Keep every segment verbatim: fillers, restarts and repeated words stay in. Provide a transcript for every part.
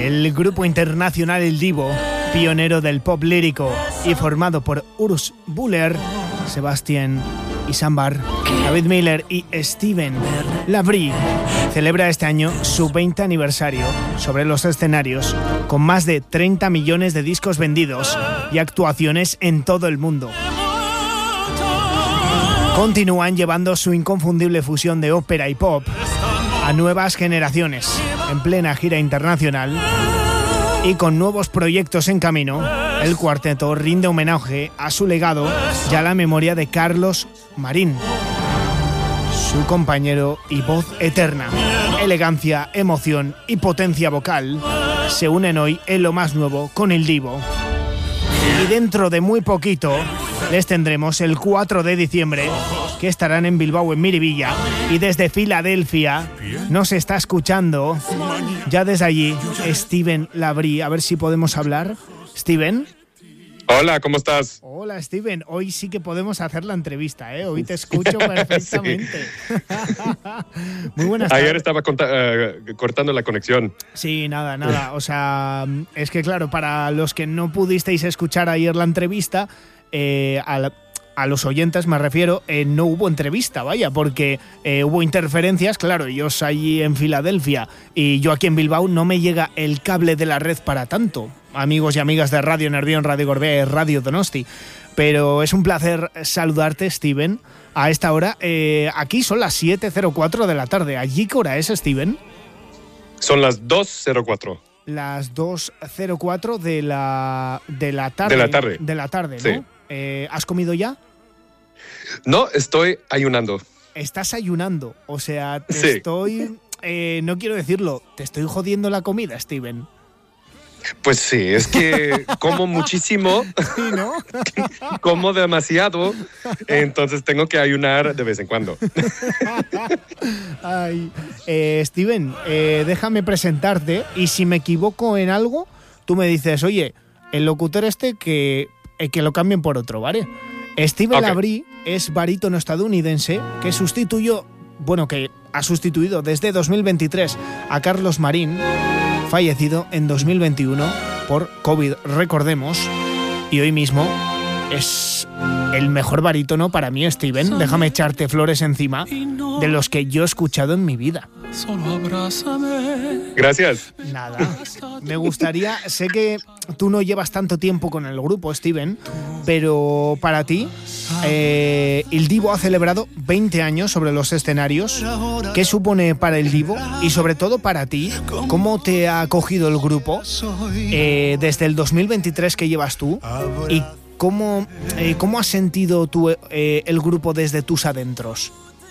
El grupo internacional El Divo, pionero del pop lírico y formado por Urs Buller, Sebastián Isambar, David Miller y Steven Labrie, celebra este año su veinte aniversario sobre los escenarios, con más de treinta millones de discos vendidos y actuaciones en todo el mundo. Continúan llevando su inconfundible fusión de ópera y pop a nuevas generaciones, en plena gira internacional y con nuevos proyectos en camino. El cuarteto rinde homenaje a su legado y a la memoria de Carlos Marín, su compañero y voz eterna. Elegancia, emoción y potencia vocal se unen hoy en lo más nuevo con El Divo. Y dentro de muy poquito les tendremos el cuatro de diciembre, que estarán en Bilbao, en Miribilla, y desde Filadelfia nos está escuchando ya desde allí Steven Labrie. A ver si podemos hablar. Steven. Hola, ¿cómo estás? Hola, Steven. Hoy sí que podemos hacer la entrevista, ¿eh? Hoy te escucho perfectamente. Muy buenas tardes. Ayer estaba conta- uh, cortando la conexión. Sí, nada, nada. O sea, es que claro, para los que no pudisteis escuchar ayer la entrevista, eh, a, la, a los oyentes me refiero, eh, no hubo entrevista, vaya, porque eh, hubo interferencias. Claro, ellos allí en Filadelfia y yo aquí en Bilbao, no me llega el cable de la red para tanto. Amigos y amigas de Radio Nervión, Radio Gorbea y Radio Donosti. Pero es un placer saludarte, Steven, a esta hora. Eh, aquí son las siete cero cuatro de la tarde. ¿Allí qué hora es, Steven? Son las dos cero cuatro. Las dos cero cuatro de la, de la tarde. De la tarde. De la tarde, ¿no? Sí. Eh, ¿Has comido ya? No, estoy ayunando. Estás ayunando. O sea, te sí. estoy... Eh, no quiero decirlo, te estoy jodiendo la comida, Steven. Pues sí, es que como muchísimo, sí, ¿no? como demasiado, entonces tengo que ayunar de vez en cuando. Ay, eh, Steven, eh, déjame presentarte y si me equivoco en algo, tú me dices, oye, el locutor este que, eh, que lo cambien por otro, ¿vale? Steven okay. Labrie es barítono estadounidense que sustituyó, bueno, que ha sustituido desde dos mil veintitrés a Carlos Marín, fallecido en dos mil veintiuno por COVID, recordemos, y hoy mismo es el mejor barítono para mí, Steven. Déjame echarte flores encima de los que yo he escuchado en mi vida. Gracias. Nada, me gustaría, sé que tú no llevas tanto tiempo con el grupo, Steven, pero para ti, eh, El Divo ha celebrado veinte años sobre los escenarios. ¿Qué supone para El Divo? Y sobre todo para ti, ¿cómo te ha acogido el grupo eh, desde el dos mil veintitrés que llevas tú? ¿Y cómo, eh, cómo has sentido tú eh, el grupo desde tus adentros?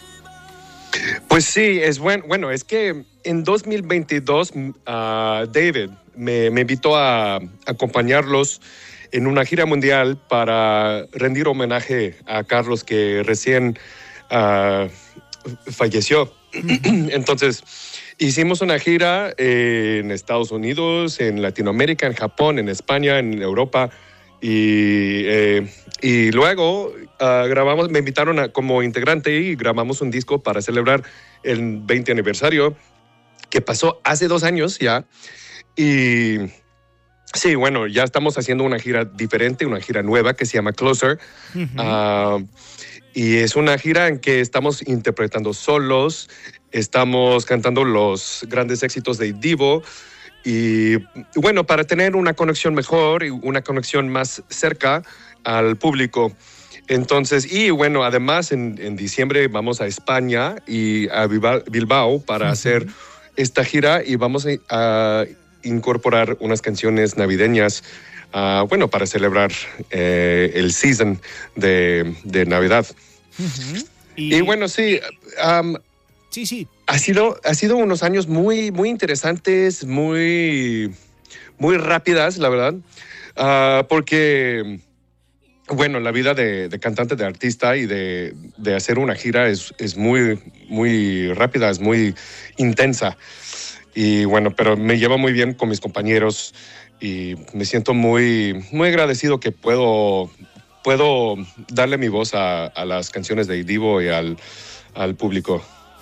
Pues sí, es bueno. Bueno, es que en dos mil veintidós uh, David me, me invitó a acompañarlos en una gira mundial para rendir homenaje a Carlos, que recién uh, falleció. Entonces, hicimos una gira en Estados Unidos, en Latinoamérica, en Japón, en España, en Europa. Y, eh, y luego uh, grabamos, me invitaron a, como integrante y grabamos un disco para celebrar el veinte aniversario, que pasó hace dos años ya. Y sí, bueno, ya estamos haciendo una gira diferente, una gira nueva que se llama Closer. Uh-huh. Uh, y es una gira en que estamos interpretando solos, estamos cantando los grandes éxitos de Divo. Y bueno, para tener una conexión mejor y una conexión más cerca al público. Entonces, y bueno, además en, en diciembre vamos a España y a Bilbao para uh-huh. hacer esta gira y vamos a, a incorporar unas canciones navideñas, uh, bueno, para celebrar eh, el season de, de Navidad. Uh-huh. Y, y bueno, sí... Um, Sí, sí. Ha sido, ha sido unos años muy, muy interesantes, muy, muy rápidas, la verdad, uh, porque, bueno, la vida de, de cantante, de artista y de, de hacer una gira es, es muy, muy rápida, es muy intensa. Y bueno, pero me llevo muy bien con mis compañeros y me siento muy, muy agradecido que puedo, puedo darle mi voz a, a las canciones de Divo y al, al público.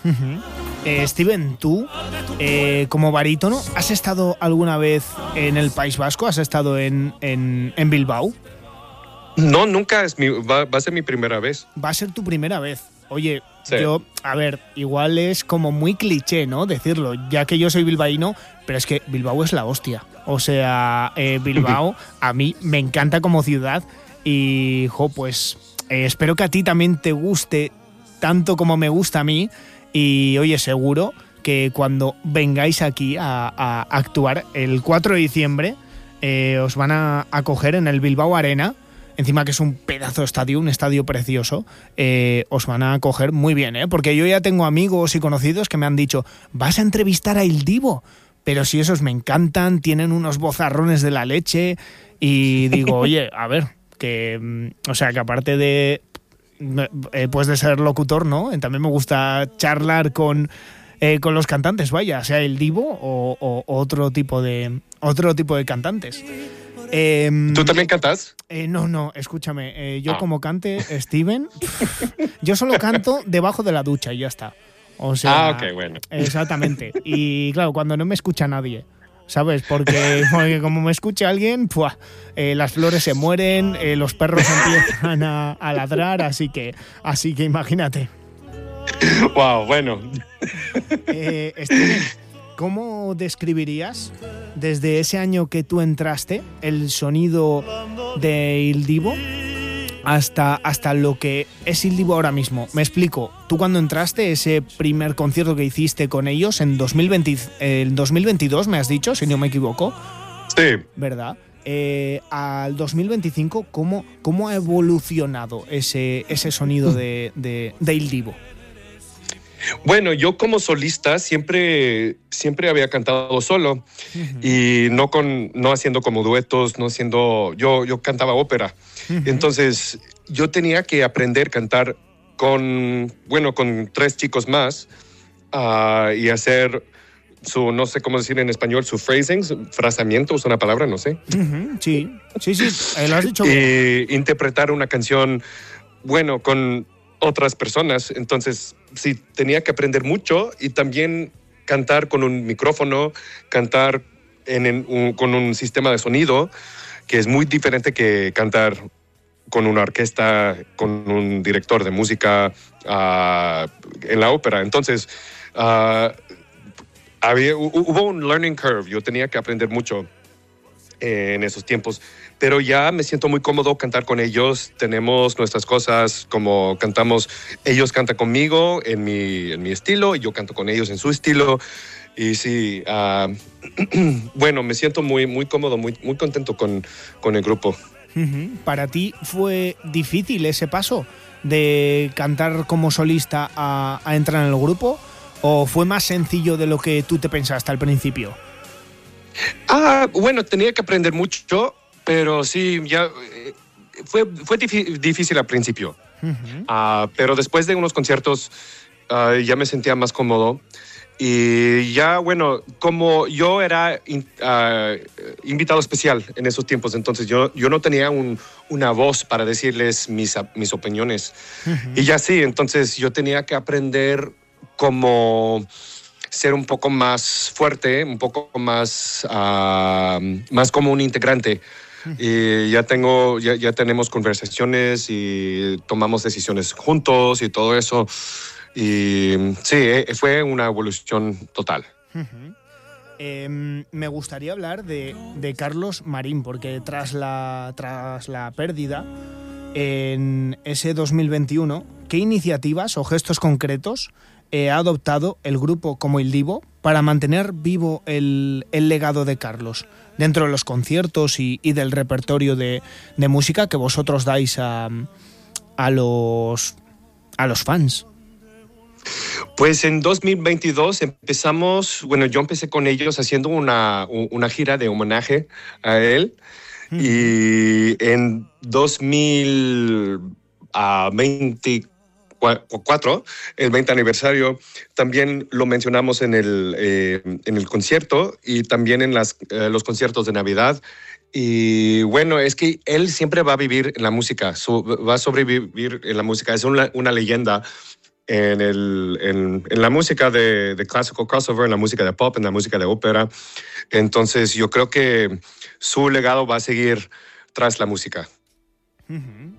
Uh-huh. Eh, Steven, tú, eh, como barítono, ¿has estado alguna vez en el País Vasco? ¿Has estado en, en, en Bilbao? No, nunca. Es mi, va, va a ser mi primera vez. Va a ser tu primera vez. Oye, sí. yo, a ver, igual es como muy cliché, ¿no? Decirlo, ya que yo soy bilbaíno, pero es que Bilbao es la hostia. O sea, eh, Bilbao a mí me encanta como ciudad y, jo, pues eh, espero que a ti también te guste tanto como me gusta a mí. Y oye, seguro que cuando vengáis aquí a, a actuar el cuatro de diciembre eh, os van a acoger en el Bilbao Arena, encima que es un pedazo de estadio, un estadio precioso, eh, os van a acoger muy bien, ¿eh? Porque yo ya tengo amigos y conocidos que me han dicho, ¿vas a entrevistar a Il Divo? Pero si esos me encantan, tienen unos vozarrones de la leche y digo, oye, a ver, que, o sea, que aparte de... Eh, pues de ser locutor, ¿no? También me gusta charlar con, eh, con los cantantes, vaya, sea el Divo o, o, o otro tipo de otro tipo de cantantes. Eh, ¿Tú también cantas? Eh, no, no, escúchame. Eh, yo ah. como cante, Steven, yo solo canto debajo de la ducha y ya está. O sea, ah, ok, bueno. Exactamente. Y claro, cuando no me escucha nadie. ¿Sabes? Porque, porque como me escuche alguien, ¡pua! Eh, las flores se mueren, eh, los perros empiezan a, a ladrar, así que, así que imagínate. Wow, bueno. Eh, Steven, ¿cómo describirías desde ese año que tú entraste el sonido de Il Divo hasta, hasta lo que es Il Divo ahora mismo? Me explico. Tú cuando entraste, ese primer concierto que hiciste con ellos en dos mil veinte, eh, dos mil veintidós, me has dicho, si no me equivoco. Sí. ¿Verdad? Eh, al dos mil veinticinco, ¿cómo, cómo ha evolucionado ese, ese sonido de, de, de Il Divo? Bueno, yo como solista siempre, siempre había cantado solo uh-huh. y no, con, no haciendo como duetos, no haciendo... Yo, yo cantaba ópera. Uh-huh. Entonces, yo tenía que aprender a cantar con, bueno, con tres chicos más uh, y hacer su, no sé cómo decir en español, su phrasing, su frasamiento, es una palabra, no sé. Uh-huh. Sí, sí, sí, eh, lo has dicho bien. Y interpretar una canción, bueno, con otras personas. Entonces, sí, tenía que aprender mucho y también cantar con un micrófono, cantar en, en un, con un sistema de sonido que es muy diferente que cantar con una orquesta, con un director de música uh, en la ópera. Entonces, uh, había, hubo un learning curve. Yo tenía que aprender mucho en esos tiempos, pero ya me siento muy cómodo cantar con ellos. Tenemos nuestras cosas, como cantamos, ellos cantan conmigo en mi, en mi estilo y yo canto con ellos en su estilo. Y sí, uh, bueno, me siento muy, muy cómodo, muy, muy contento con, con el grupo. Uh-huh. ¿Para ti fue difícil ese paso de cantar como solista a, a entrar en el grupo? ¿O fue más sencillo de lo que tú te pensaste al principio? Ah, bueno, tenía que aprender mucho, pero sí, ya eh, fue, fue difí- difícil al principio. Uh-huh. Uh, pero después de unos conciertos uh, ya me sentía más cómodo. Y ya, bueno, como yo era in, uh, invitado especial en esos tiempos, entonces yo, yo no tenía un, una voz para decirles mis, mis opiniones. Uh-huh. Y ya sí, entonces yo tenía que aprender cómo ser un poco más fuerte, un poco más, uh, más como un integrante. Uh-huh. Y ya, tengo, ya, ya tenemos conversaciones y tomamos decisiones juntos y todo eso. Y sí, fue una evolución total. Uh-huh. Eh, me gustaría hablar de, de Carlos Marín, porque tras la, tras la pérdida en ese dos mil veintiuno, ¿qué iniciativas o gestos concretos eh, ha adoptado el grupo como Il Divo para mantener vivo el, el legado de Carlos dentro de los conciertos y, y del repertorio de, de música que vosotros dais a, a, los, a los fans? Pues en dos mil veintidós empezamos, bueno, yo empecé con ellos haciendo una, una gira de homenaje a él. Mm. Y en dos mil veinticuatro, el veinte aniversario, también lo mencionamos en el, eh, en el concierto y también en las, eh, los conciertos de Navidad. Y bueno, es que él siempre va a vivir en la música, so, va a sobrevivir en la música, es una, una leyenda en, el, en, en la música de, de classical crossover, en la música de pop, en la música de ópera. Entonces yo creo que su legado va a seguir tras la música. Uh-huh.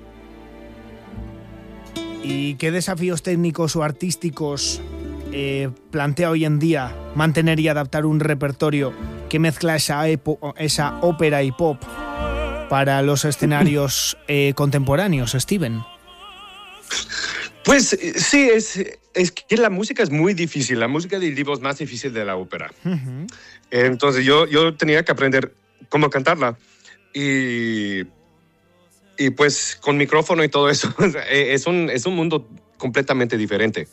¿Y qué desafíos técnicos o artísticos eh, plantea hoy en día mantener y adaptar un repertorio que mezcla esa, epo- esa ópera y pop para los escenarios eh, contemporáneos, Steven? Pues sí, es, es que la música es muy difícil. La música del Divo es más difícil de la ópera. Uh-huh. Entonces yo, yo tenía que aprender cómo cantarla. Y... Y pues con micrófono y todo eso, es un, es un mundo completamente diferente.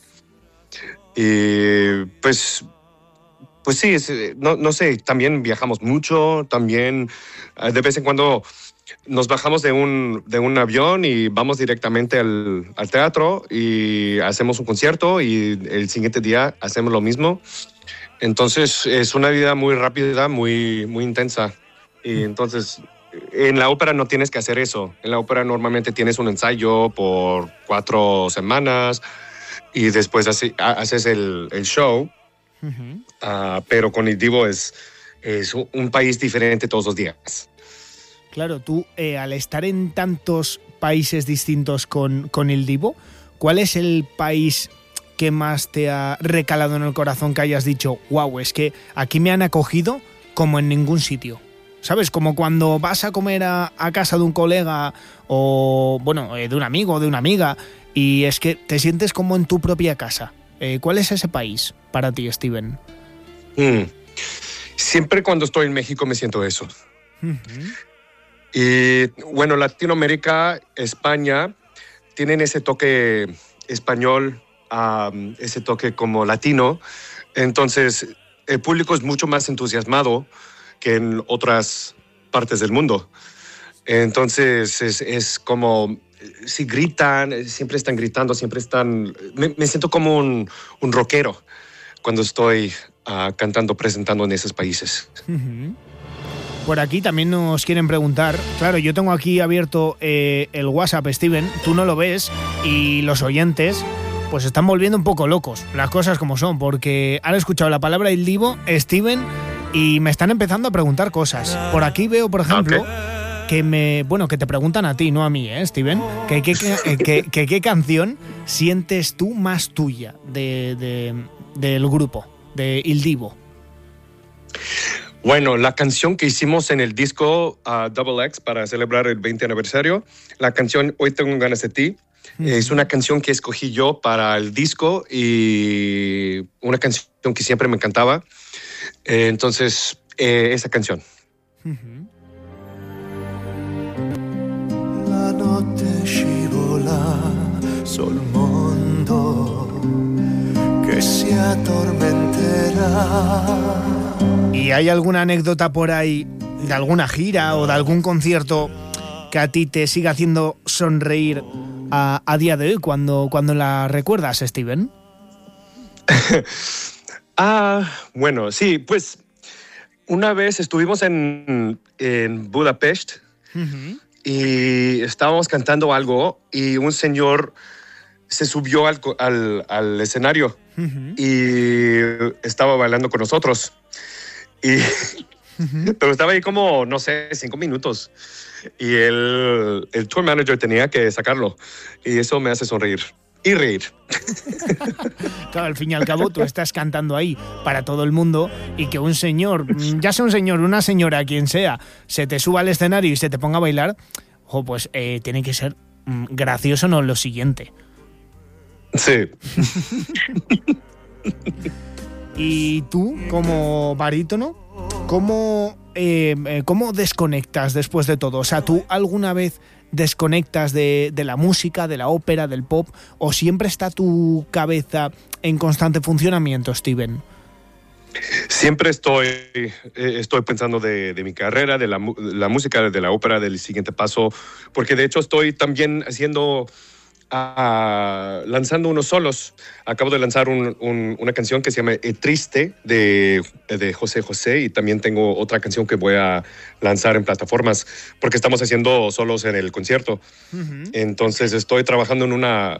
Y pues, pues sí, es, no, no sé, también viajamos mucho, también de vez en cuando nos bajamos de un, de un avión y vamos directamente al, al teatro y hacemos un concierto y el siguiente día hacemos lo mismo. Entonces es una vida muy rápida, muy, muy intensa. Y entonces... En la ópera no tienes que hacer eso. En la ópera normalmente tienes un ensayo por cuatro semanas y después hace, haces el, el show. Uh-huh. Uh, pero con el Divo es, es un país diferente todos los días. Claro, tú eh, al estar en tantos países distintos con, con el Divo, ¿cuál es el país que más te ha recalado en el corazón, que hayas dicho, wow, es que aquí me han acogido como en ningún sitio? ¿Sabes? Como cuando vas a comer a, a casa de un colega o, bueno, eh, de un amigo o de una amiga y es que te sientes como en tu propia casa. Eh, ¿Cuál es ese país para ti, Steven? Mm. Siempre cuando estoy en México me siento eso. Uh-huh. Y bueno, Latinoamérica, España, tienen ese toque español, um, ese toque como latino. Entonces, el público es mucho más entusiasmado que en otras partes del mundo. Entonces es, es como, si gritan, siempre están gritando, siempre están... Me, me siento como un, un rockero cuando estoy uh, cantando, presentando en esos países. Uh-huh. Por aquí también nos quieren preguntar, claro, yo tengo aquí abierto eh, el WhatsApp, Steven, tú no lo ves y los oyentes pues están volviendo un poco locos, las cosas como son, porque han escuchado la palabra Il Divo, Steven, y me están empezando a preguntar cosas. Por aquí veo, por ejemplo, okay, que me, bueno, que te preguntan a ti, no a mí, ¿eh, Steven? Que qué que, que, que, que canción sientes tú más tuya de, de, del grupo, de Il Divo. Bueno, la canción que hicimos en el disco uh, Double X para celebrar el veinte aniversario, la canción Hoy Tengo Ganas de Ti, mm. es una canción que escogí yo para el disco y una canción que siempre me encantaba. Eh, entonces, eh, esa canción. Uh-huh. La notte scivola sul mondo che si atormenterà. ¿Y hay alguna anécdota por ahí de alguna gira o de algún concierto que a ti te siga haciendo sonreír a, a día de hoy cuando, cuando la recuerdas, Steven? Ah, bueno, sí, pues una vez estuvimos en, en Budapest uh-huh. y estábamos cantando algo y un señor se subió al, al, al escenario uh-huh. y estaba bailando con nosotros. Y, uh-huh. Pero estaba ahí como, no sé, cinco minutos. Y el, el tour manager tenía que sacarlo. Y eso me hace sonreír. Y reír. Claro, al fin y al cabo tú estás cantando ahí para todo el mundo y que un señor, ya sea un señor, una señora, quien sea, se te suba al escenario y se te ponga a bailar, ojo, pues eh, tiene que ser mm, gracioso, no lo siguiente. Sí. Y tú, como barítono, ¿cómo, eh, ¿cómo desconectas después de todo? O sea, ¿tú alguna vez desconectas de, de la música, de la ópera, del pop, o siempre está tu cabeza en constante funcionamiento, Steven? Siempre estoy, estoy pensando de, de mi carrera, de la, la música, de la ópera, del siguiente paso, porque de hecho estoy también haciendo... Uh, lanzando unos solos. Acabo de lanzar un, un, una canción que se llama eh, Triste de, de José José y también tengo otra canción que voy a lanzar en plataformas porque estamos haciendo solos en el concierto. Uh-huh. Entonces estoy trabajando en una,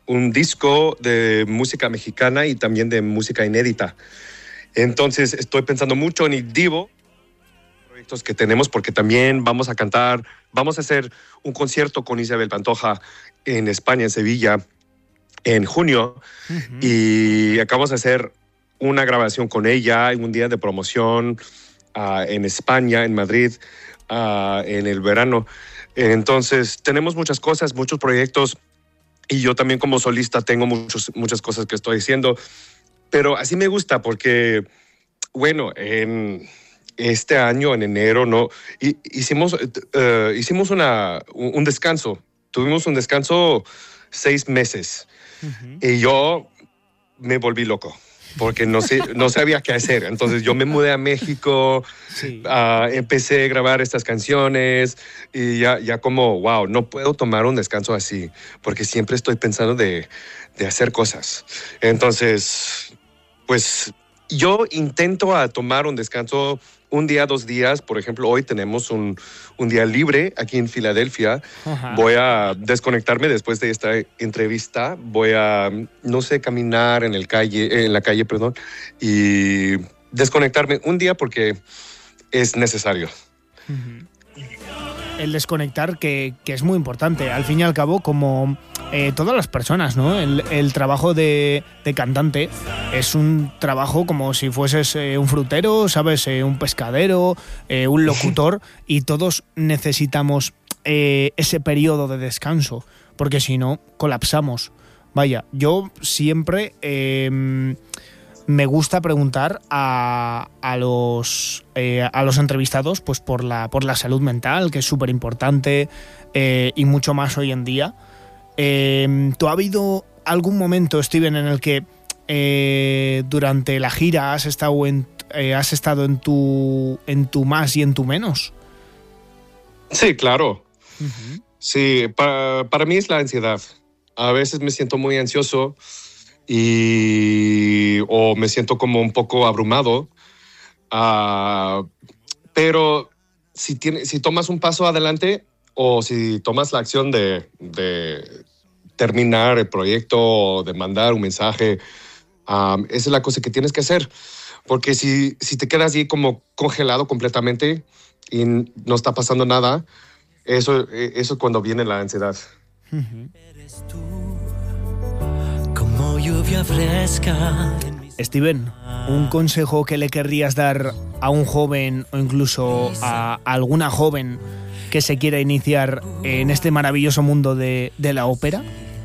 un disco de música mexicana y también de música inédita. Entonces estoy pensando mucho en el Divo, proyectos que tenemos, porque también vamos a cantar, vamos a hacer un concierto con Isabel Pantoja en España, en Sevilla, en junio. Uh-huh. Y acabamos de hacer una grabación con ella en un día de promoción uh, en España, en Madrid, uh, en el verano. Entonces tenemos muchas cosas, muchos proyectos, y yo también como solista tengo muchos, muchas cosas que estoy haciendo, pero así me gusta porque, bueno, en este año, en enero, no, hicimos, uh, hicimos una, un descanso, tuvimos un descanso seis meses, uh-huh. y yo me volví loco. Porque no, sé, no sabía qué hacer. Entonces yo me mudé a México, sí. uh, empecé a grabar estas canciones y ya, ya como, wow, no puedo tomar un descanso así, porque siempre estoy pensando de, de hacer cosas. Entonces, pues yo intento a tomar un descanso un día, dos días. Por ejemplo, hoy tenemos un, un día libre aquí en Filadelfia. Uh-huh. Voy a desconectarme después de esta entrevista. Voy a, no sé, caminar en, el calle, en la calle, perdón, y desconectarme un día porque es necesario. Uh-huh. El desconectar, que, que es muy importante. Al fin y al cabo, como eh, todas las personas, ¿no? El, el trabajo de, de cantante es un trabajo como si fueses eh, un frutero, ¿sabes? Eh, un pescadero, eh, un locutor, y todos necesitamos eh, ese periodo de descanso, porque si no, colapsamos. Vaya, yo siempre... Eh, me gusta preguntar a, a, los, eh, a los entrevistados pues por la, por la salud mental, que es súper importante, eh, y mucho más hoy en día. Eh, ¿Tú ha habido algún momento, Steven, en el que eh, durante la gira has estado en, eh, has estado en tu, en tu más y en tu menos? Sí, claro. Uh-huh. Sí, para, para mí es la ansiedad. A veces me siento muy ansioso y o me siento como un poco abrumado, uh, pero si, tiene, si tomas un paso adelante o si tomas la acción de, de terminar el proyecto o de mandar un mensaje, um, esa es la cosa que tienes que hacer, porque si, si te quedas ahí como congelado completamente y no está pasando nada, eso, eso es cuando viene la ansiedad. Uh-huh. Lluvia fresca. Steven, ¿un consejo que le querrías dar a un joven o incluso a alguna joven que se quiera iniciar en este maravilloso mundo de, de la ópera?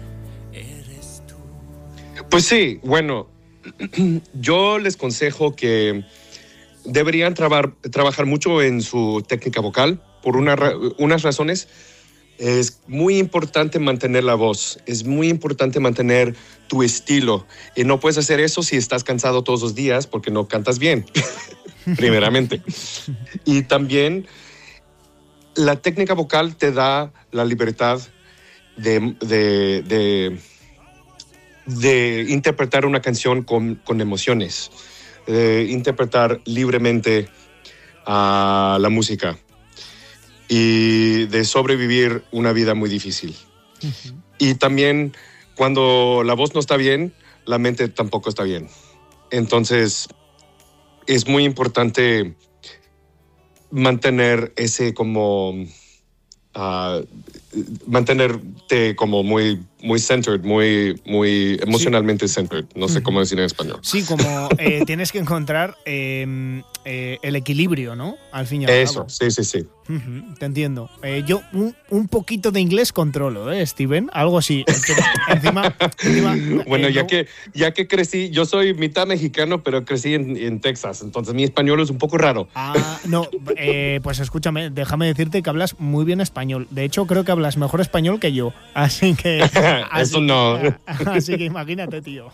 Pues sí, bueno, yo les aconsejo que deberían trabar, trabajar mucho en su técnica vocal por una, unas razones. Es muy importante mantener la voz, es muy importante mantener tu estilo. Y no puedes hacer eso si estás cansado todos los días porque no cantas bien, primeramente. Y también la técnica vocal te da la libertad de, de, de, de interpretar una canción con, con emociones, de interpretar libremente a la música y de sobrevivir una vida muy difícil. Uh-huh. Y también cuando la voz no está bien, la mente tampoco está bien. Entonces es muy importante mantener ese como uh, mantenerte como muy muy centered, muy muy emocionalmente sí. centered. No sé uh-huh. cómo decir en español. Sí, como eh, tienes que encontrar eh, eh, el equilibrio, ¿no? Al fin y al Eso, cabo. sí, sí, sí. Uh-huh, te entiendo. Eh, yo un, un poquito de inglés controlo, ¿eh, Steven? Algo así. encima, encima, bueno, eh, ya no... que ya que crecí, yo soy mitad mexicano, pero crecí en, en Texas, entonces mi español es un poco raro. Ah, no, eh, pues escúchame, déjame decirte que hablas muy bien español. De hecho, creo que hablas mejor español que yo. Así que... así, Eso no. Así que imagínate, tío.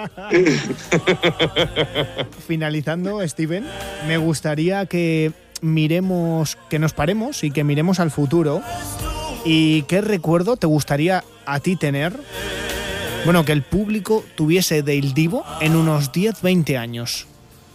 Finalizando, Steven, me gustaría que miremos, que nos paremos y que miremos al futuro. ¿Y qué recuerdo te gustaría a ti tener? Bueno, que el público tuviese de Il Divo en unos diez, veinte años.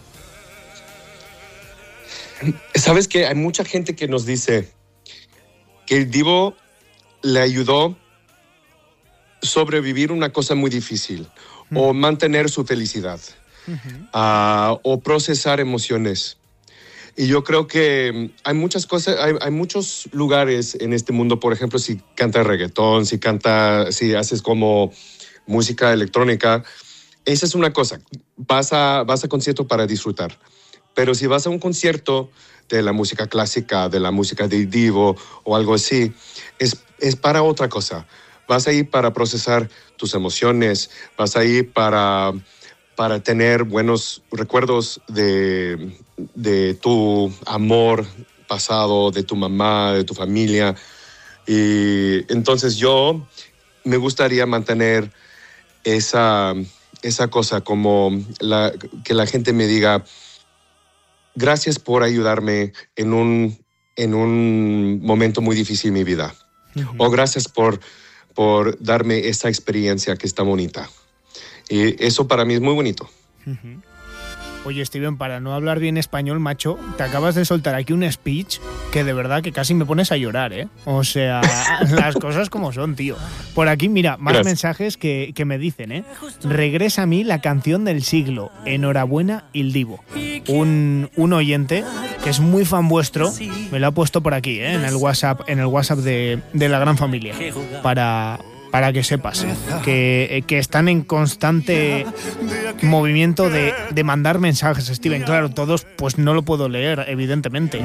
¿Sabes qué? Hay mucha gente que nos dice que Il Divo le ayudó sobrevivir una cosa muy difícil, uh-huh. o mantener su felicidad, uh-huh. uh, o procesar emociones. Y yo creo que hay muchas cosas, hay, hay muchos lugares en este mundo, por ejemplo, si cantas reggaetón, si canta, si haces como música electrónica, esa es una cosa, vas a, vas a concierto para disfrutar. Pero si vas a un concierto de la música clásica, de la música de Divo o algo así, es, es para otra cosa. Vas a ir para procesar tus emociones, vas a ir para, para tener buenos recuerdos de, de tu amor pasado, de tu mamá, de tu familia. Y entonces yo me gustaría mantener esa, esa cosa, como la, que la gente me diga, gracias por ayudarme en un, en un momento muy difícil en mi vida. Uh-huh. O gracias por, por darme esta experiencia que está bonita. Y eso para mí es muy bonito. Uh-huh. Oye, Steven, para no hablar bien español, macho, te acabas de soltar aquí un speech que de verdad que casi me pones a llorar, ¿eh? O sea, las cosas como son, tío. Por aquí, mira, más Gracias. mensajes que, que me dicen, ¿eh? Regresa a mí la canción del siglo. Enhorabuena, Il Divo. Un, un oyente que es muy fan vuestro, me lo ha puesto por aquí, ¿eh? En el WhatsApp, en el WhatsApp de, de la gran familia. Para... Para que sepas que, que están en constante movimiento de, de mandar mensajes, Steven. Claro, todos pues no lo puedo leer, evidentemente.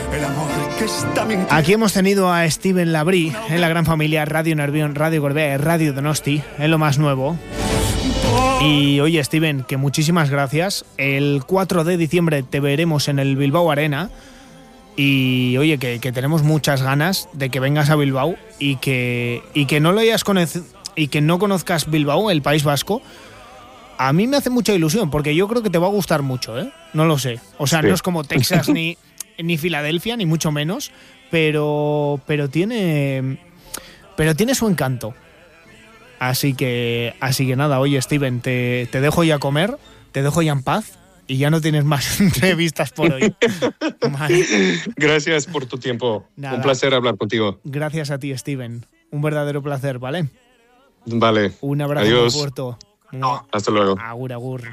Aquí hemos tenido a Steven Labrí en la gran familia Radio Nervión, Radio Gorbea, Radio Donosti, en lo más nuevo. Y oye, Steven, que muchísimas gracias. El cuatro de diciembre te veremos en el Bilbao Arena. Y oye, que, que tenemos muchas ganas de que vengas a Bilbao y que, y que no lo hayas conocido y que no conozcas Bilbao, el País Vasco. A mí me hace mucha ilusión porque yo creo que te va a gustar mucho, ¿eh? No lo sé. O sea, sí. No es como Texas ni, ni Filadelfia, ni mucho menos, pero, pero tiene, pero tiene su encanto. Así que, así que nada, oye, Steven, te, te dejo ya comer, te dejo ya en paz. Y ya no tienes más entrevistas por hoy. Vale. Gracias por tu tiempo. Nada. Un placer hablar contigo. Gracias a ti, Steven. Un verdadero placer, ¿vale? Vale. Un abrazo Adiós. muy fuerte. Hasta luego. Agur, agur.